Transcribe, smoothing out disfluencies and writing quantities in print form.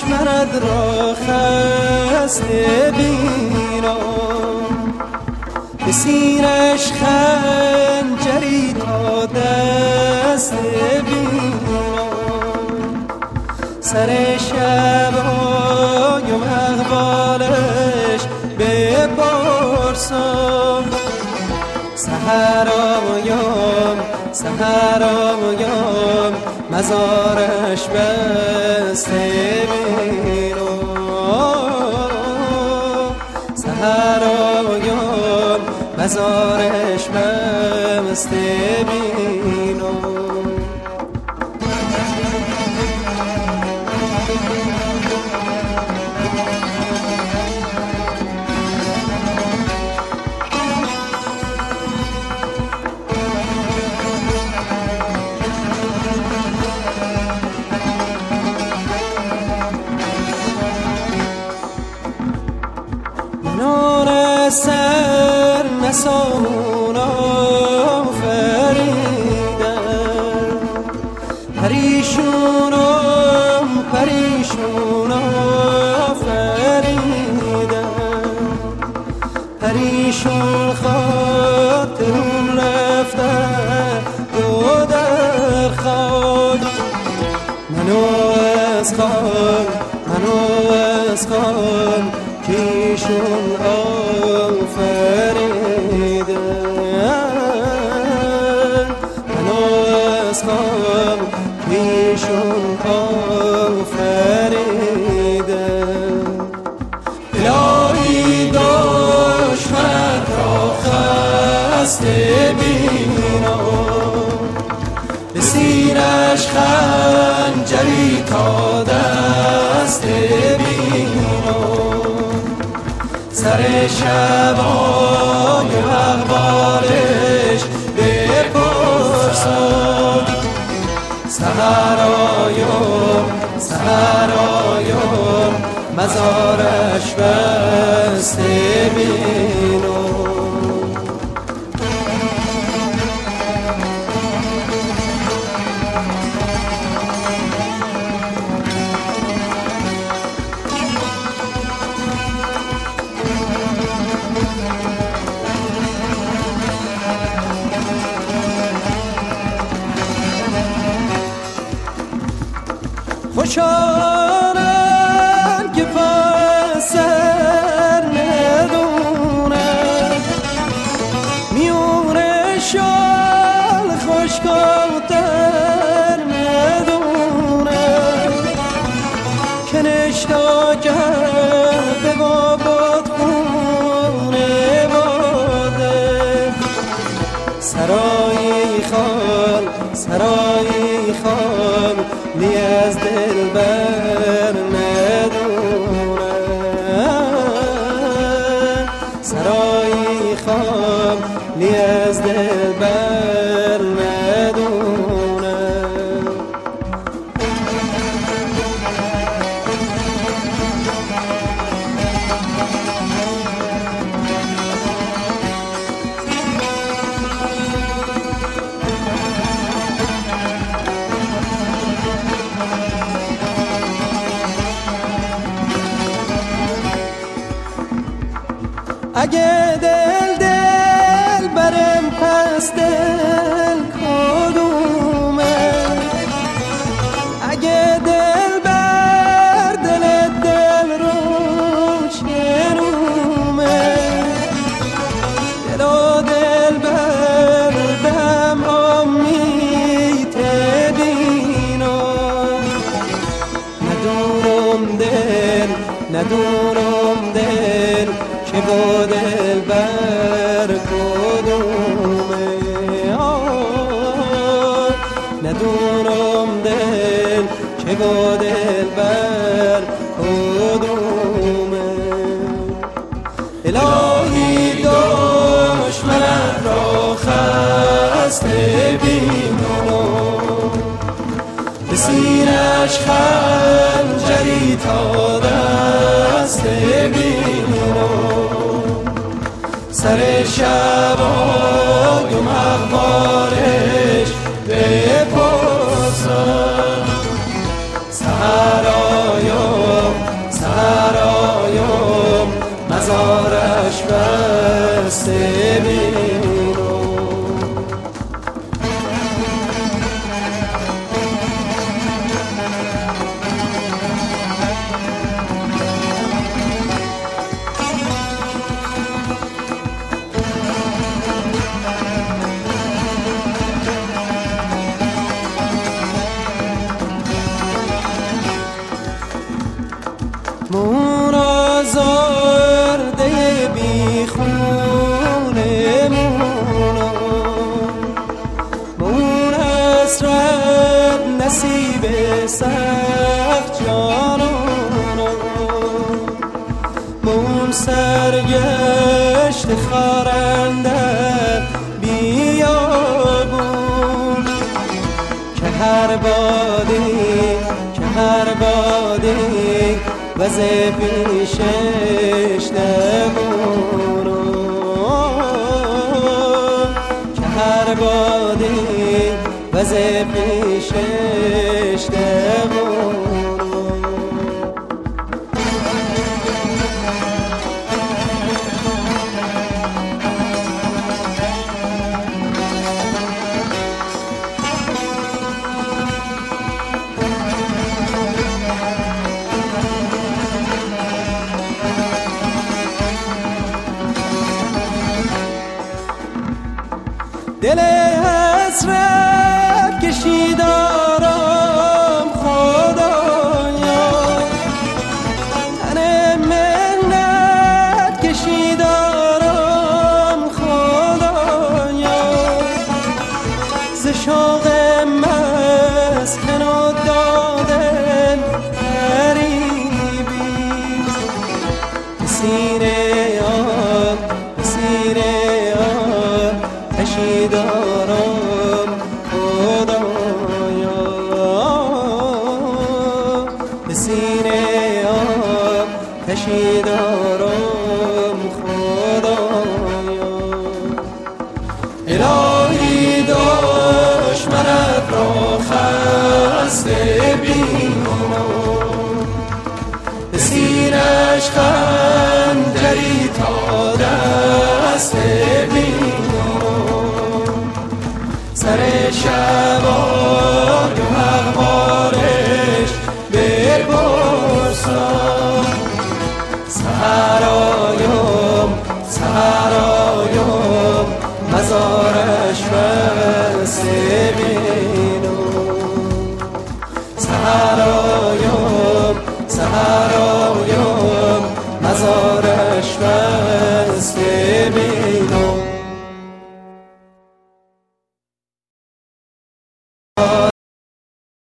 دشمنت را خسته بینم، به سینش خنجری تا دست بینم، سر شبایم احوالش بپرسم، سحرایم مزارش بسته بینم، سحرایم مزارش بسته بینم. سر نسامون آفریدن، پریشون آفریدن، پریشون خاطرون رفتن دو در خاک، منو از خان کیشون آفریدن، منو از خان کیشون آفریدن. الهی دشمنت را خسته بینم، به سینش خنجری تا دست بینم، سر شبای احوالش بپرسم، سحرایم مزارش بسته بینم. خوشحالم که پس سر ندونم، میونه شال خوشگاتر ندونم، که نشتاکم به بابات خونه باده، سرایی خال لی از دل بر ندونم، سرایی خال لی از دل بر ندونم. اگه دل برم پس دل کدومه، اگه دل بر دل رو چنومه، دل و دل بر دم آمیته بینم، ندونم دل که با دل بر کدومه، ندونم دل که با دل بر کدومه. الهی دشمنت را خسته بینم، به سینش خنجری تا دست بینم، سر شبایم احوالش بپرسم، سحرایم سخت جانانو مون سرگشت خارندر بیابون که هر بادی وزه پیشش نمونو که هر بادی وزه پیشش نمونو دل حسرت کشیدارم خدایا تن منت کشیدارم خدایا ز شوق مسکن و دادن غریبی به سینه کشیدارم خدایا به سینه کشیدارم خدایا الهی دشمنت را خسته بینم به سینش خنجری تا دست سر شبان و اخبارش بپرسم سهرایم مزارش بسته بینم سهرایم مزارش